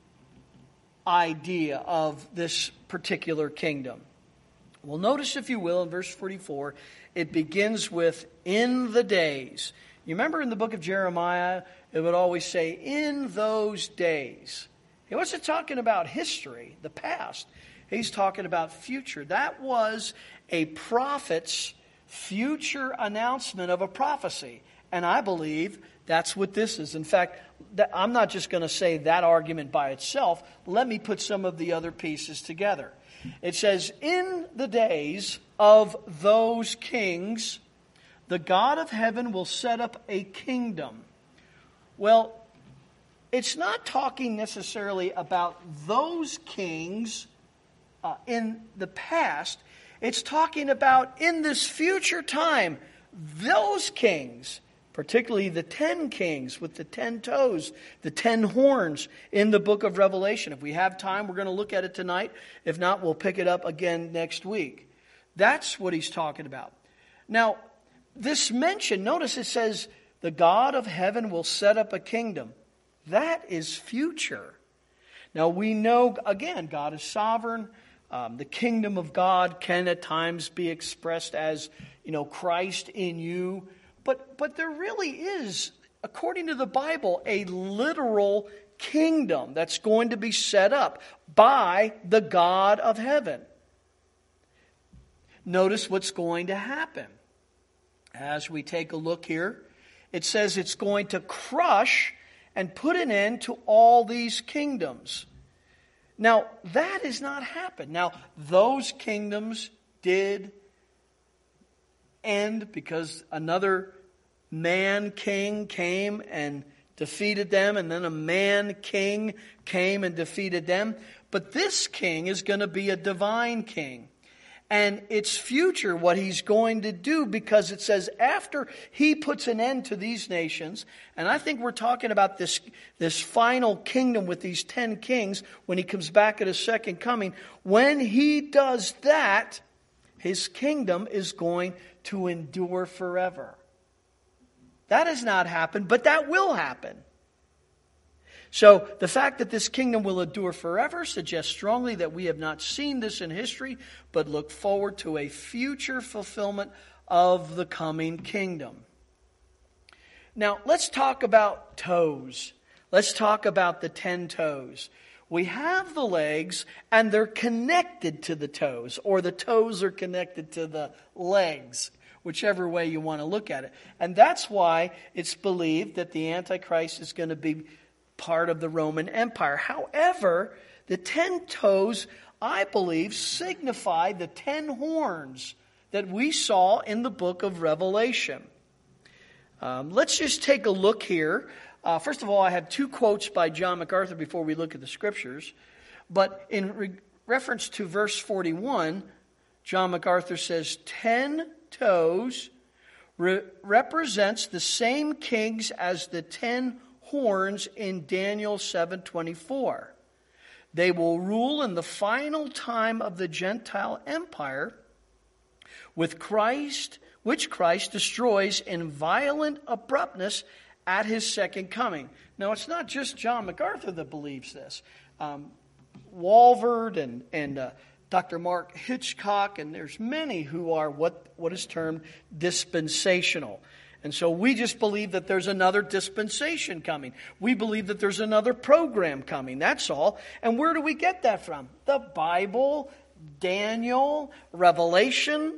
idea of this particular kingdom? Well, notice, if you will, in verse forty-four, it begins with, in the days. You remember in the book of Jeremiah, it would always say, in those days. He wasn't talking about history, the past. He's talking about future. That was a prophet's future announcement of a prophecy. And I believe that's what this is. In fact, I'm not just going to say that argument by itself. Let me put some of the other pieces together. It says, in the days of those kings, the God of heaven will set up a kingdom. Well, it's not talking necessarily about those kings uh, in the past. It's talking about in this future time, those kings, particularly the ten kings with the ten toes, the ten horns in the book of Revelation. If we have time, we're going to look at it tonight. If not, we'll pick it up again next week. That's what he's talking about. Now, this mention, notice it says, the God of heaven will set up a kingdom. That is future. Now, we know, again, God is sovereign. Um, the kingdom of God can at times be expressed as, you know, Christ in you. But but there really is, according to the Bible, a literal kingdom that's going to be set up by the God of heaven. Notice what's going to happen. As we take a look here, it says it's going to crush and put an end to all these kingdoms. Now, that has not happened. Now, those kingdoms did end because another man king came and defeated them, and then a man king came and defeated them. But this king is going to be a divine king. And it's future what he's going to do, because it says after he puts an end to these nations, and I think we're talking about this, this final kingdom with these ten kings when he comes back at his second coming. When he does that, his kingdom is going to endure forever. That has not happened, but that will happen. So the fact that this kingdom will endure forever suggests strongly that we have not seen this in history, but look forward to a future fulfillment of the coming kingdom. Now, let's talk about toes. Let's talk about the ten toes. We have the legs, and they're connected to the toes, or the toes are connected to the legs, whichever way you want to look at it. And that's why it's believed that the Antichrist is going to be part of the Roman Empire. However, the ten toes, I believe, signify the ten horns that we saw in the book of Revelation. Um, let's just take a look here. Uh, first of all, I have two quotes by John MacArthur before we look at the scriptures. But in re- reference to verse forty-one, John MacArthur says, ten toes re- represents the same kings as the ten horns in Daniel seven twenty-four. They will rule in the final time of the Gentile empire, with Christ, which Christ destroys in violent abruptness at his second coming. Now, it's not just John MacArthur that believes this. Um, Walvoord and and uh, Doctor Mark Hitchcock, and there's many who are what what is termed dispensational. And so we just believe that there's another dispensation coming. We believe that there's another program coming. That's all. And where do we get that from? The Bible, Daniel, Revelation.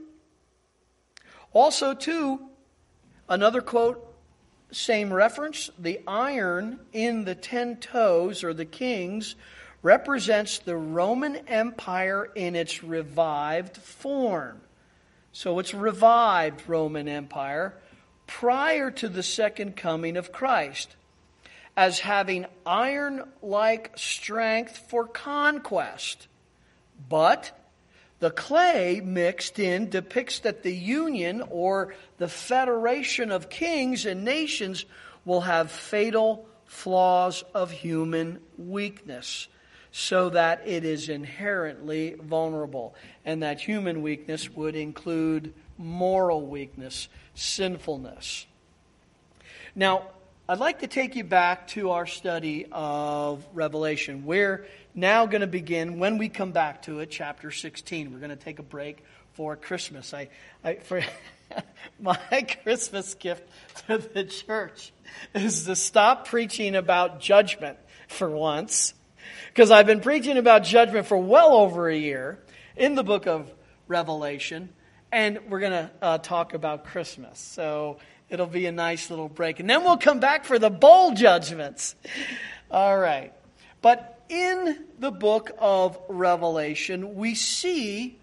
Also, too, another quote, same reference, the iron in the ten toes, or the kings, represents the Roman Empire in its revived form. So it's revived Roman Empire prior to the second coming of Christ, as having iron-like strength for conquest. But the clay mixed in depicts that the union, or the federation of kings and nations, will have fatal flaws of human weakness, so that it is inherently vulnerable. And that human weakness would include moral weakness, sinfulness. Now, I'd like to take you back to our study of Revelation. We're now going to begin, when we come back to it, chapter sixteen. We're going to take a break for Christmas. I, I for my Christmas gift to the church is to stop preaching about judgment for once, Because I've been preaching about judgment for well over a year in the book of Revelation, and we're going to uh, talk about Christmas. So it'll be a nice little break. And then we'll come back for the bowl judgments. All right. But in the book of Revelation, we see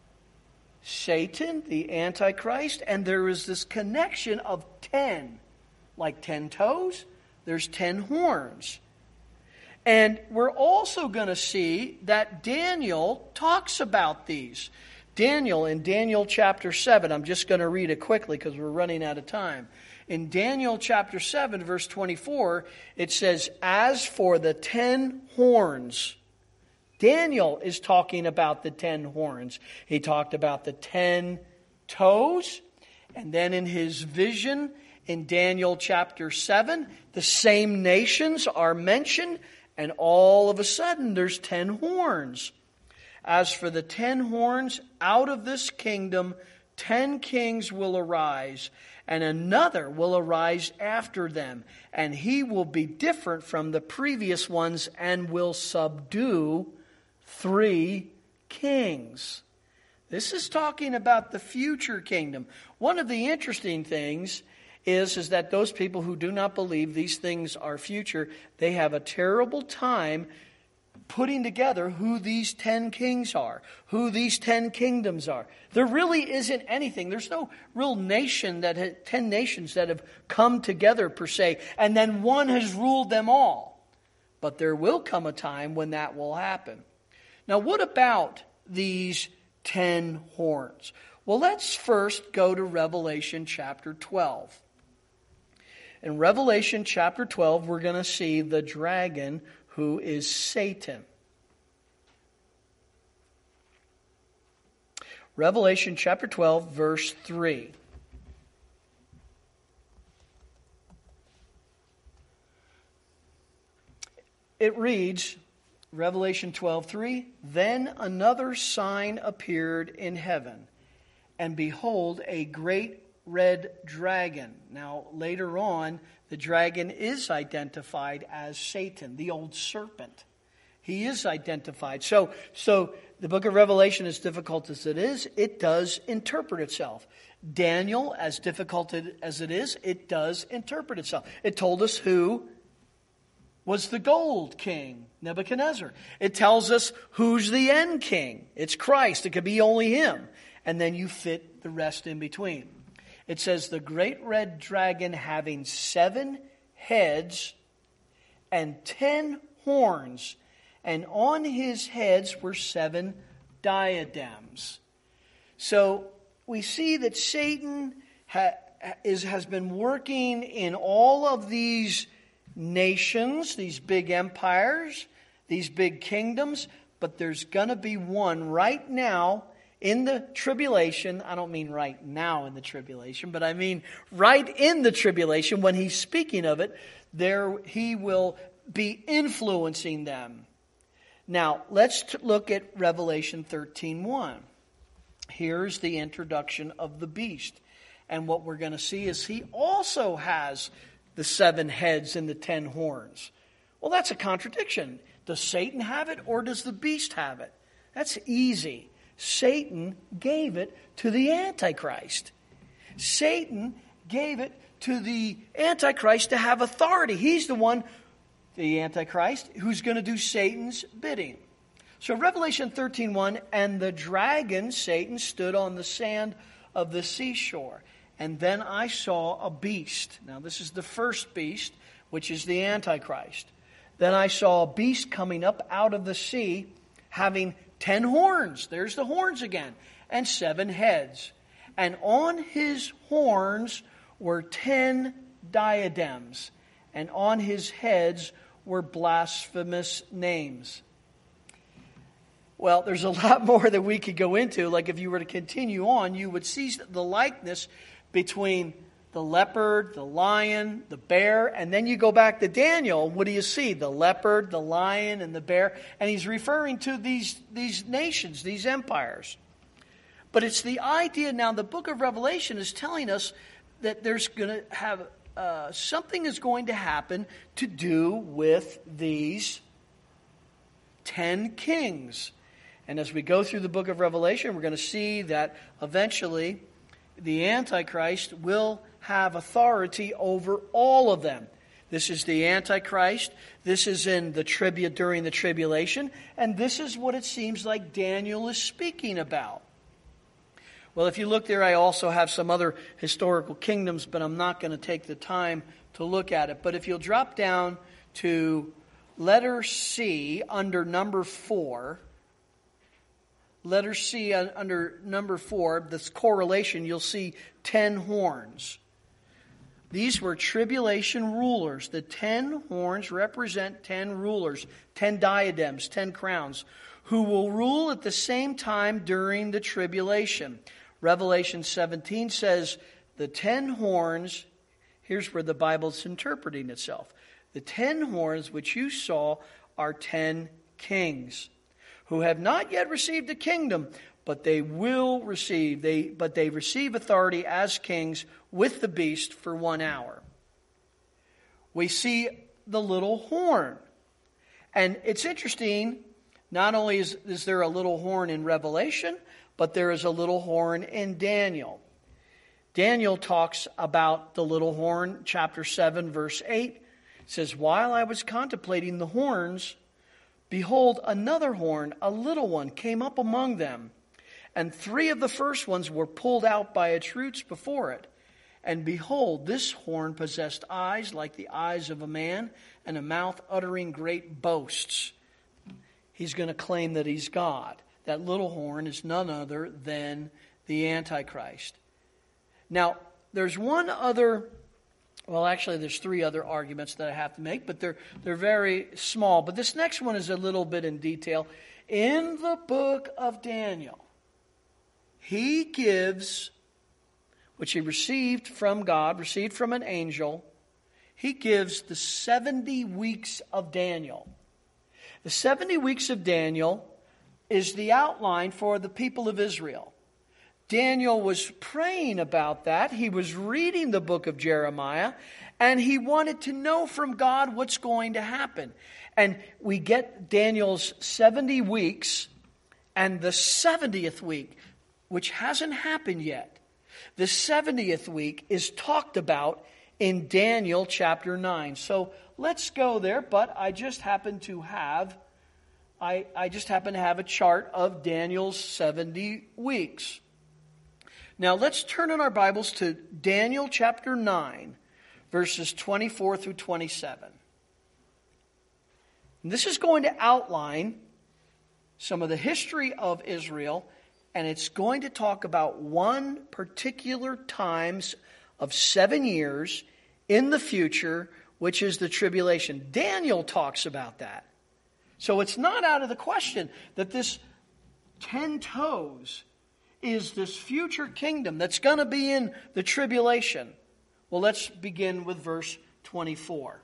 Satan, the Antichrist, and there is this connection of ten. Like ten toes, there's ten horns. And we're also going to see that Daniel talks about these. Daniel, in Daniel chapter seven, I'm just going to read it quickly because we're running out of time. In Daniel chapter seven, verse twenty-four, it says, as for the ten horns, Daniel is talking about the ten horns. He talked about the ten toes. And then in his vision, in Daniel chapter seven, the same nations are mentioned. And all of a sudden, there's ten horns. As for the ten horns, out of this kingdom, ten kings will arise, and another will arise after them. And he will be different from the previous ones and will subdue three kings. This is talking about the future kingdom. One of the interesting things is, is that those people who do not believe these things are future, they have a terrible time putting together who these ten kings are, who these ten kingdoms are. There really isn't anything. There's no real nation that ha- ten nations that have come together per se, and then one has ruled them all. But there will come a time when that will happen. Now, what about these ten horns? Well, let's first go to Revelation chapter twelve. In Revelation chapter twelve, we're going to see the dragon who is Satan. Revelation chapter twelve, verse three. It reads, Revelation twelve three, then another sign appeared in heaven, and behold, a great red dragon. Now, later on, the dragon is identified as Satan, the old serpent. He is identified. So, so the book of Revelation, as difficult as it is, it does interpret itself. Daniel, as difficult as it is, it does interpret itself. It told us who was the gold king, Nebuchadnezzar. It tells us who's the end king. It's Christ. It could be only him. And then you fit the rest in between. It says, the great red dragon having seven heads and ten horns, and on his heads were seven diadems. So we see that Satan ha- is, has been working in all of these nations, these big empires, these big kingdoms, but there's going to be one right now in the tribulation. I don't mean right now in the tribulation, but I mean right in the tribulation, when he's speaking of it, there he will be influencing them. Now, let's t- look at Revelation thirteen one. Here's the introduction of the beast. And what we're going to see is he also has the seven heads and the ten horns. Well, that's a contradiction. Does Satan have it or does the beast have it? That's easy. Satan gave it to the Antichrist. Satan gave it to the Antichrist to have authority. He's the one, the Antichrist, who's going to do Satan's bidding. So Revelation thirteen one, and the dragon, Satan, stood on the sand of the seashore. And then I saw a beast. Now this is the first beast, which is the Antichrist. Then I saw a beast coming up out of the sea, having ten horns. There's the horns again. And seven heads. And on his horns were ten diadems. And on his heads were blasphemous names. Well, there's a lot more that we could go into. Like if you were to continue on, you would see the likeness between the leopard, the lion, the bear, and then you go back to Daniel. What do you see? The leopard, the lion, and the bear. And he's referring to these, these nations, these empires. But it's the idea now, the book of Revelation is telling us that there's going to have, uh, something is going to happen to do with these ten kings. And as we go through the book of Revelation, we're going to see that eventually the Antichrist will have authority over all of them. This is the Antichrist. This is in the tribute during the tribulation. And this is what it seems like Daniel is speaking about. Well, if you look there, I also have some other historical kingdoms, but I'm not going to take the time to look at it. But if you'll drop down to letter C under number four, letter C under number four, this correlation, you'll see ten horns. These were tribulation rulers. The ten horns represent ten rulers, ten diadems, ten crowns, who will rule at the same time during the tribulation. Revelation seventeen says the ten horns, here's where the Bible's interpreting itself. The ten horns which you saw are ten kings, who have not yet received a kingdom, but they will receive, they but they receive authority as kings with the beast for one hour. We see the little horn. And it's interesting, not only is, is there a little horn in Revelation, but there is a little horn in Daniel. Daniel talks about the little horn, chapter seven, verse eight. It says, "While I was contemplating the horns, behold, another horn, a little one, came up among them. And three of the first ones were pulled out by its roots before it. And behold, this horn possessed eyes like the eyes of a man, and a mouth uttering great boasts." He's going to claim that he's God. That little horn is none other than the Antichrist. Now, there's one other, well, actually, there's three other arguments that I have to make, but they're they're very small. But this next one is a little bit in detail. In the book of Daniel, he gives, which he received from God, received from an angel, he gives the seventy weeks of Daniel. The seventy weeks of Daniel is the outline for the people of Israel. Daniel was praying about that. He was reading the book of Jeremiah, and he wanted to know from God what's going to happen. And we get Daniel's seventy weeks, and the seventieth week, which hasn't happened yet. The seventieth week is talked about in Daniel chapter nine. So let's go there, but I just happen to have I, I just happen to have a chart of Daniel's seventy weeks. Now let's turn in our Bibles to Daniel chapter nine, verses twenty-four through twenty-seven. And this is going to outline some of the history of Israel, and it's going to talk about one particular times of seven years in the future, which is the tribulation. Daniel talks about that. So it's not out of the question that this ten toes is this future kingdom that's going to be in the tribulation. Well, let's begin with verse twenty-four.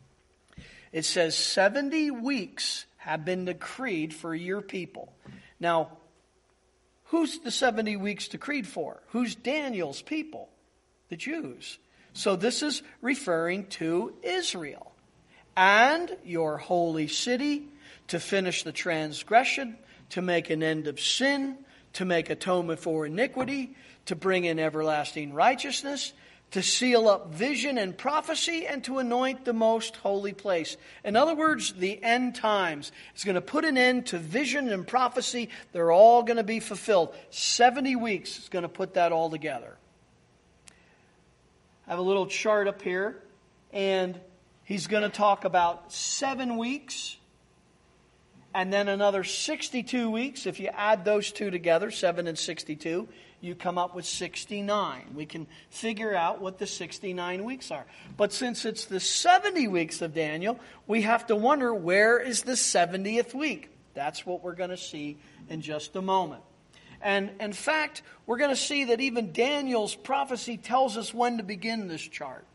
It says, seventy weeks have been decreed for your people. Now, who's the seventy weeks decreed for? Who's Daniel's people? The Jews. So this is referring to Israel. And your holy city, to finish the transgression, to make an end of sin, to make atonement for iniquity, to bring in everlasting righteousness, to seal up vision and prophecy, and to anoint the most holy place. In other words, the end times. It's going to put an end to vision and prophecy. They're all going to be fulfilled. seventy weeks is going to put that all together. I have a little chart up here, and he's going to talk about seven weeks, and then another sixty-two weeks. If you add those two together, seven and sixty-two, you come up with sixty-nine. We can figure out what the sixty-nine weeks are. But since it's the seventy weeks of Daniel, we have to wonder, where is the seventieth week? That's what we're going to see in just a moment. And in fact, we're going to see that even Daniel's prophecy tells us when to begin this chart.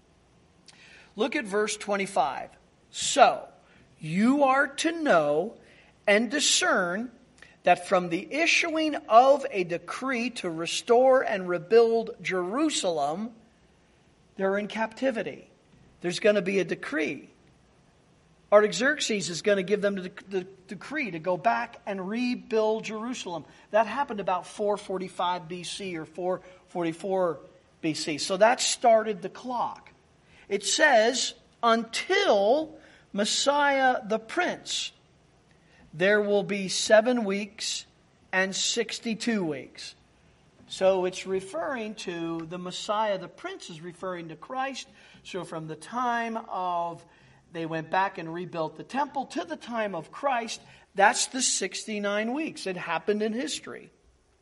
Look at verse twenty-five. So, you are to know and discern that from the issuing of a decree to restore and rebuild Jerusalem, they're in captivity. There's going to be a decree. Artaxerxes is going to give them the, the decree to go back and rebuild Jerusalem. That happened about four forty-five B C or four forty-four B C. So that started the clock. It says, until Messiah the Prince, there will be seven weeks and sixty-two weeks. So it's referring to the Messiah the Prince is referring to Christ. So from the time of they went back and rebuilt the temple to the time of Christ, that's the sixty-nine weeks. It happened in history.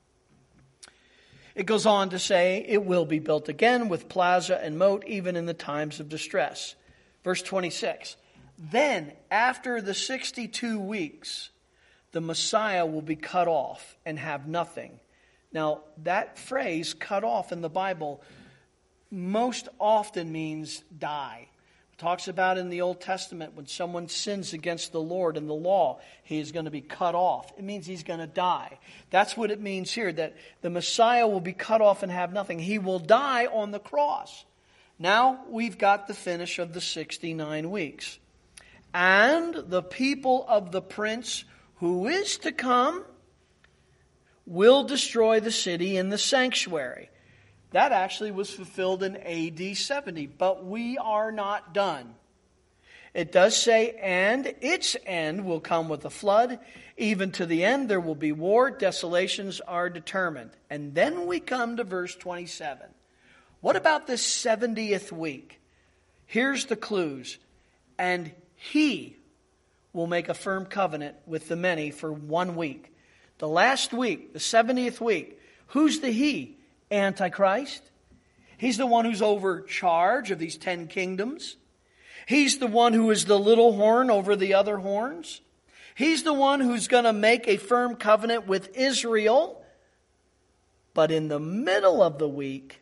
It goes on to say, it will be built again with plaza and moat, even in the times of distress. Verse twenty-six, then after the sixty-two weeks, the Messiah will be cut off and have nothing. Now, that phrase, cut off, in the Bible, most often means die. Talks about in the Old Testament when someone sins against the Lord and the law, he is going to be cut off. It means he's going to die. That's what it means here, that the Messiah will be cut off and have nothing. He will die on the cross. Now we've got the finish of the sixty-nine weeks. And the people of the prince who is to come will destroy the city and the sanctuary. That actually was fulfilled in A D seventy, but we are not done. It does say, and its end will come with a flood. Even to the end there will be war. Desolations are determined. And then we come to verse twenty-seven. What about this seventieth week? Here's the clues. And he will make a firm covenant with the many for one week. The last week, the seventieth week. Who's the he? Antichrist. He's the one who's over charge of these ten kingdoms. He's the one who is the little horn over the other horns. He's the one who's going to make a firm covenant with Israel. But in the middle of the week,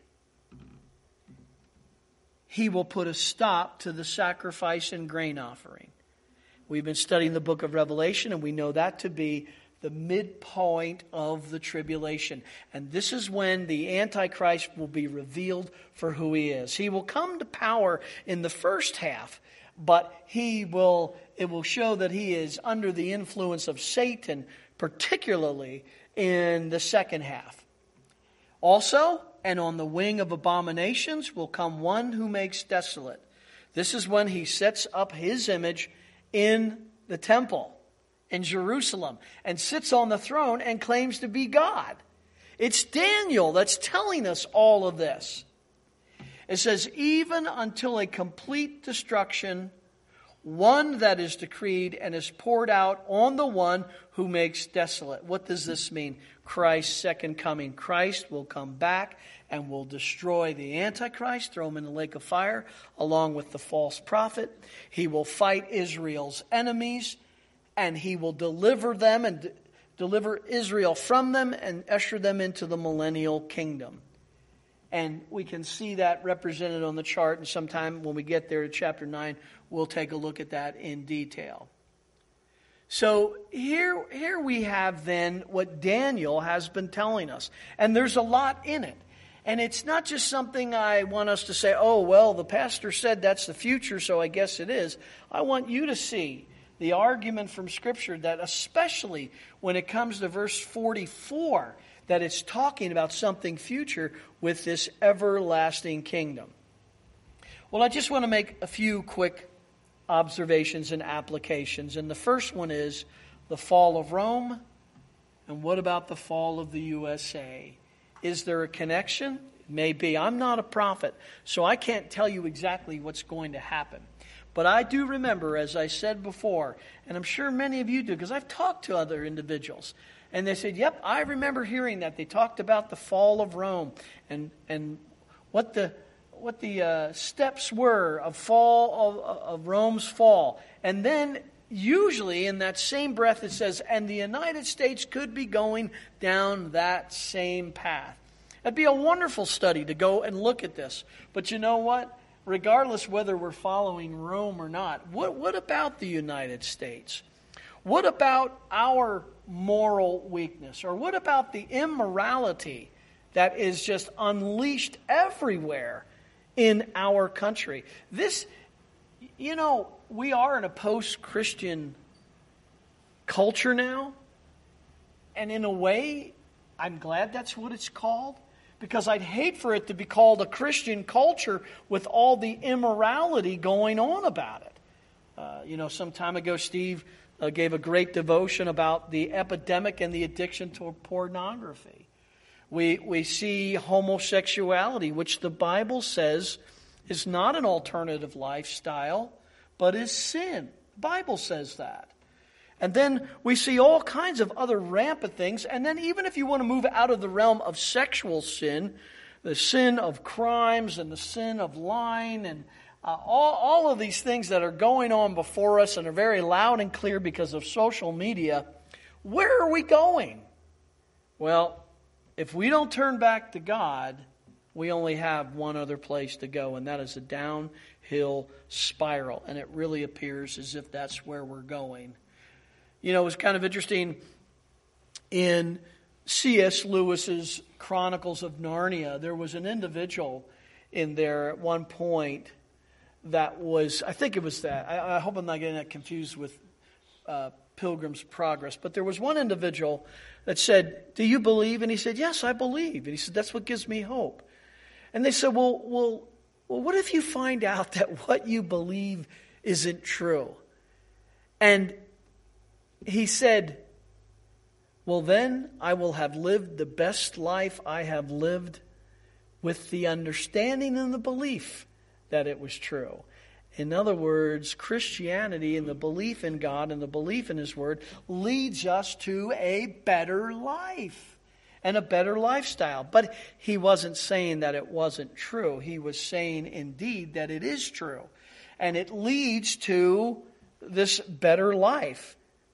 he will put a stop to the sacrifice and grain offering. We've been studying the book of Revelation, and we know that to be the midpoint of the tribulation. And this is when the Antichrist will be revealed for who he is. He will come to power in the first half, but he will it will show that he is under the influence of Satan, particularly in the second half. Also, and on the wing of abominations will come one who makes desolate. This is when he sets up his image in the temple in Jerusalem and sits on the throne and claims to be God. It's Daniel that's telling us all of this. It says, even until a complete destruction, one that is decreed and is poured out on the one who makes desolate. What does this mean? Christ's second coming. Christ will come back and will destroy the Antichrist, throw him in the lake of fire, along with the false prophet. He will fight Israel's enemies, and he will deliver them and d- deliver Israel from them and usher them into the millennial kingdom. And we can see that represented on the chart. And sometime when we get there to chapter nine, we'll take a look at that in detail. So here, here we have then what Daniel has been telling us. And there's a lot in it. And it's not just something I want us to say, oh, well, the pastor said that's the future, so I guess it is. I want you to see the argument from Scripture that especially when it comes to verse forty-four, that it's talking about something future with this everlasting kingdom. Well, I just want to make a few quick observations and applications. And the first one is the fall of Rome. And what about the fall of the U S A? Is there a connection? Maybe. I'm not a prophet, so I can't tell you exactly what's going to happen. But I do remember, as I said before, and I'm sure many of you do, because I've talked to other individuals, and they said, yep, I remember hearing that. They talked about the fall of Rome and and what the what the uh, steps were of fall of, of Rome's fall. And then usually in that same breath it says, and the United States could be going down that same path. It'd be a wonderful study to go and look at this. But you know what? Regardless whether we're following Rome or not, what, what about the United States? What about our moral weakness? Or what about the immorality that is just unleashed everywhere in our country? This You know, we are in a post-Christian culture now. And in a way, I'm glad that's what it's called. Because I'd hate for it to be called a Christian culture with all the immorality going on about it. Uh, you know, some time ago, Steve uh, gave a great devotion about the epidemic and the addiction to pornography. We, we see homosexuality, which the Bible says is not an alternative lifestyle, but is sin. The Bible says that. And then we see all kinds of other rampant things. And then even if you want to move out of the realm of sexual sin, the sin of crimes and the sin of lying and uh, all, all of these things that are going on before us and are very loud and clear because of social media, where are we going? Well, if we don't turn back to God, we only have one other place to go, and that is a downhill spiral. And it really appears as if that's where we're going. You know, it was kind of interesting in C S Lewis's Chronicles of Narnia. There was an individual in there at one point that was, I think it was that. I, I hope I'm not getting that confused with uh, Pilgrim's Progress. But there was one individual that said, "Do you believe?" And he said, "Yes, I believe." And he said, "That's what gives me hope." And they said, well, well, well, what if you find out that what you believe isn't true? And he said, "Well, then I will have lived the best life I have lived with the understanding and the belief that it was true." In other words, Christianity and the belief in God and the belief in His Word leads us to a better life and a better lifestyle. But he wasn't saying that it wasn't true. He was saying indeed that it is true. And it leads to this better life.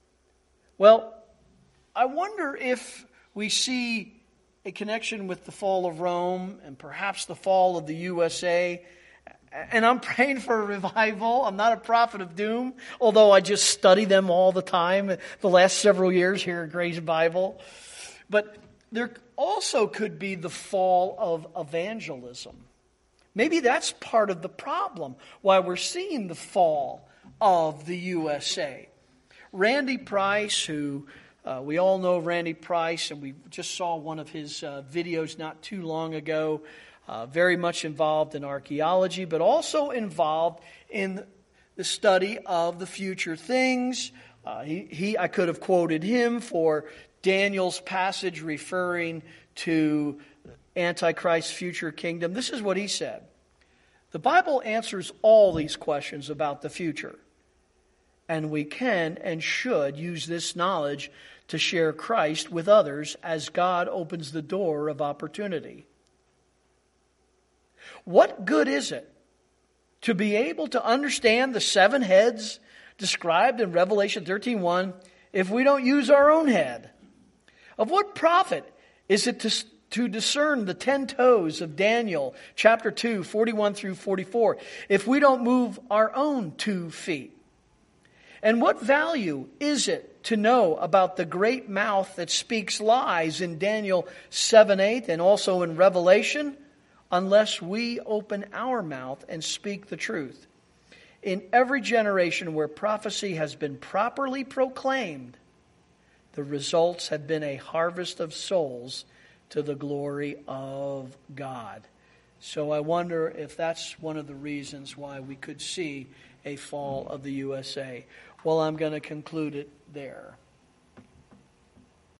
Well, I wonder if we see a connection with the fall of Rome and perhaps the fall of the U S A. And I'm praying for a revival. I'm not a prophet of doom, although I just study them all the time the last several years here at Grace Bible. But there also could be the fall of evangelism. Maybe that's part of the problem, why we're seeing the fall of the U S A. Randy Price, who uh, we all know Randy Price, and we just saw one of his uh, videos not too long ago, uh, very much involved in archaeology, but also involved in the study of the future things. Uh, he, he, I could have quoted him for Daniel's passage referring to Antichrist's future kingdom. This is what he said. The Bible answers all these questions about the future. And we can and should use this knowledge to share Christ with others as God opens the door of opportunity. What good is it to be able to understand the seven heads described in Revelation thirteen one if we don't use our own head? Of what profit is it to, to discern the ten toes of Daniel chapter two, forty-one through forty-four if we don't move our own two feet? And what value is it to know about the great mouth that speaks lies in Daniel seven eight and also in Revelation unless we open our mouth and speak the truth? In every generation where prophecy has been properly proclaimed, the results have been a harvest of souls to the glory of God. So I wonder if that's one of the reasons why we could see a fall of the U S A. Well, I'm going to conclude it there.